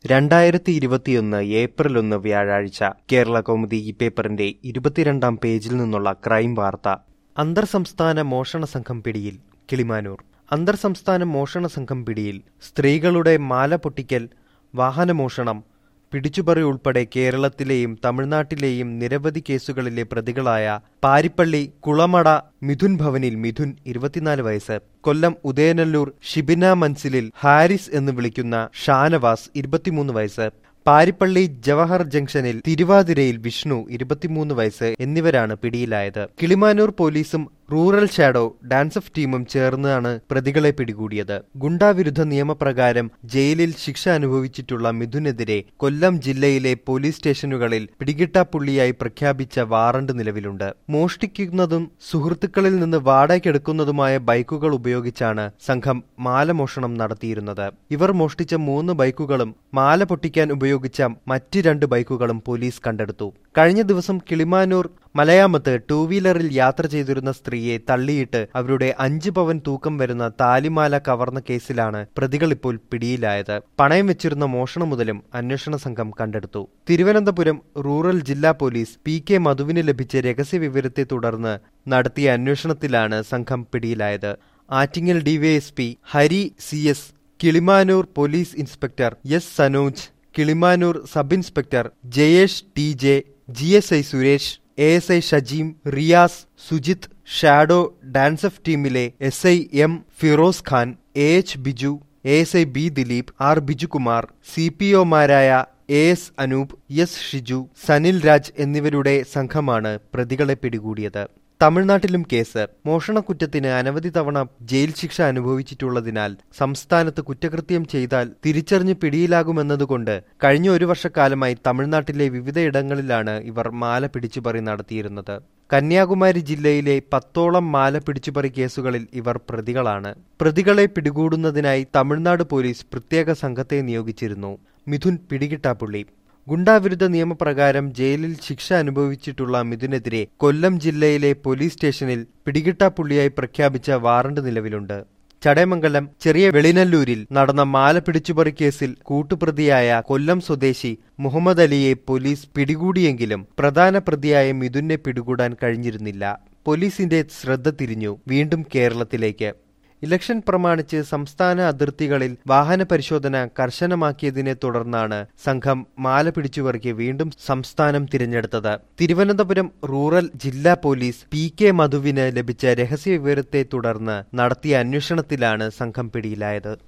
2021 April 1 വ്യാഴാഴ്ച കേരളകൗമുദി ഈ പേപ്പറിന്റെ 22-ാം പേജിൽ നിന്നുള്ള ക്രൈം വാർത്ത. അന്തർസംസ്ഥാന മോഷണ സംഘം പിടിയിൽ. കിളിമാനൂർ. അന്തർസംസ്ഥാന മോഷണ സംഘം പിടിയിൽ. സ്ത്രീകളുടെ മാല പൊട്ടിക്കൽ, വാഹനമോഷണം, പിടിച്ചുപറി ഉൾപ്പെടെ കേരളത്തിലെയും തമിഴ്നാട്ടിലെയും നിരവധി കേസുകളിലെ പ്രതികളായ പാരിപ്പള്ളി കുളമട മിഥുൻ ഭവനിൽ മിഥുൻ 24 വയസ്സ്, കൊല്ലം ഉദയനല്ലൂർ ഷിബിന മൻസിലിൽ ഹാരിസ് എന്ന് വിളിക്കുന്ന ഷാനവാസ് 23 വയസ്സ്, പാരിപ്പള്ളി ജവഹർ ജംഗ്ഷനിൽ തിരുവാതിരയിൽ വിഷ്ണു 23 വയസ്സ് എന്നിവരാണ് പിടിയിലായത്. കിളിമാനൂർ പോലീസും റൂറൽ ഷാഡോ ഡാൻസ് ഓഫ് ടീമും ചേർന്നാണ് പ്രതികളെ പിടികൂടിയത്. ഗുണ്ടാവിരുദ്ധ നിയമപ്രകാരം ജയിലിൽ ശിക്ഷ അനുഭവിച്ചിട്ടുള്ള മിഥുനെതിരെ കൊല്ലം ജില്ലയിലെ പോലീസ് സ്റ്റേഷനുകളിൽ പിടികിട്ടാപ്പുള്ളിയായി പ്രഖ്യാപിച്ച വാറണ്ട് നിലവിലുണ്ട്. മോഷ്ടിക്കുന്നതും സുഹൃത്തുക്കളിൽ നിന്ന് വാടകയ്ക്കെടുക്കുന്നതുമായ ബൈക്കുകൾ ഉപയോഗിച്ചാണ് സംഘം മാലമോഷണം നടത്തിയിരുന്നത്. ഇവർ മോഷ്ടിച്ച 3 ബൈക്കുകളും മാല പൊട്ടിക്കാൻ ഉപയോഗിച്ച മറ്റ് 2 ബൈക്കുകളും പോലീസ് കണ്ടെടുത്തു. കഴിഞ്ഞ ദിവസം കിളിമാനൂർ മലയാമത്ത് 2 വീലറിൽ യാത്ര ചെയ്തിരുന്ന സ്ത്രീയെ തള്ളിയിട്ട് അവരുടെ 5 പവൻ തൂക്കം വരുന്ന താലിമാല കവർന്ന കേസിലാണ് പ്രതികൾ ഇപ്പോൾ പിടിയിലായത്. പണയം വെച്ചിരുന്ന മോഷണ മുതലും അന്വേഷണ സംഘം കണ്ടെടുത്തു. തിരുവനന്തപുരം റൂറൽ ജില്ലാ പോലീസ് PK മധുവിന് ലഭിച്ച രഹസ്യവിവരത്തെ തുടർന്ന് നടത്തിയ അന്വേഷണത്തിലാണ് സംഘം പിടിയിലായത്. Attingal DYSP Hari CS, Kilimanoor police inspector S Sanoj, Kilimanoor sub inspector Jayesh TJ, GSI Suresh, ASI Shajeem, Riyas, Sujith, shadow DANSAF ടീമിലെ SI M Firoz Khan, AH Biju, ASI B Dileep, R Bijukumar, CPOമാരായ AS അനൂപ്, S ഷിജു, സനിൽ രാജ് എന്നിവരുടെ സംഘമാണ് പ്രതികളെ പിടികൂടിയത്. തമിഴ്നാട്ടിലും കേസ്. മോഷണക്കുറ്റത്തിന് അനവധി തവണ ജയിൽ ശിക്ഷ അനുഭവിച്ചിട്ടുള്ളതിനാൽ സംസ്ഥാനത്ത് കുറ്റകൃത്യം ചെയ്താൽ തിരിച്ചറിഞ്ഞ് പിടിയിലാകുമെന്നതുകൊണ്ട് കഴിഞ്ഞ 1 വർഷക്കാലമായി തമിഴ്നാട്ടിലെ വിവിധയിടങ്ങളിലാണ് ഇവർ മാല പിടിച്ചുപറി നടത്തിയിരുന്നത്. കന്യാകുമാരി ജില്ലയിലെ 10ഓളം മാല പിടിച്ചുപറി കേസുകളിൽ ഇവർ പ്രതികളാണ്. പ്രതികളെ പിടികൂടുന്നതിനായി തമിഴ്നാട് പോലീസ് പ്രത്യേക സംഘത്തെ നിയോഗിച്ചിരുന്നു. മിഥുൻ പിടികിട്ടാപ്പുള്ളി. ഗുണ്ടാവിരുദ്ധ നിയമപ്രകാരം ജയിലിൽ ശിക്ഷ അനുഭവിച്ചിട്ടുള്ള മിഥുനെതിരെ കൊല്ലം ജില്ലയിലെ പോലീസ് സ്റ്റേഷനിൽ പിടികിട്ടാപ്പുള്ളിയായി പ്രഖ്യാപിച്ച വാറണ്ട് നിലവിലുണ്ട്. ചടയമംഗലം ചെറിയ വെളിനല്ലൂരിൽ നടന്ന മാല പിടിച്ചുപറി കേസിൽ കൂട്ടുപ്രതിയായ കൊല്ലം സ്വദേശി മുഹമ്മദ് അലിയെ പോലീസ് പിടികൂടിയെങ്കിലും പ്രധാന പ്രതിയായ മിഥുനെ പിടികൂടാൻ കഴിഞ്ഞിരുന്നില്ല. പോലീസിന്റെ ശ്രദ്ധ തിരിഞ്ഞു വീണ്ടും കേരളത്തിലേക്ക്. ഇലക്ഷൻ പ്രമാണിച്ച് സംസ്ഥാന അതിർത്തികളിൽ വാഹന പരിശോധന കർശനമാക്കിയതിനെ തുടർന്നാണ് സംഘം മാല പിടിച്ചുപറിക്ക് വീണ്ടും സംസ്ഥാനം തിരഞ്ഞെടുത്തത്. തിരുവനന്തപുരം റൂറൽ ജില്ലാ പോലീസ് PK മധുവിന് ലഭിച്ച രഹസ്യവിവരത്തെ തുടർന്ന് നടത്തിയ അന്വേഷണത്തിലാണ് സംഘം പിടിയിലായത്.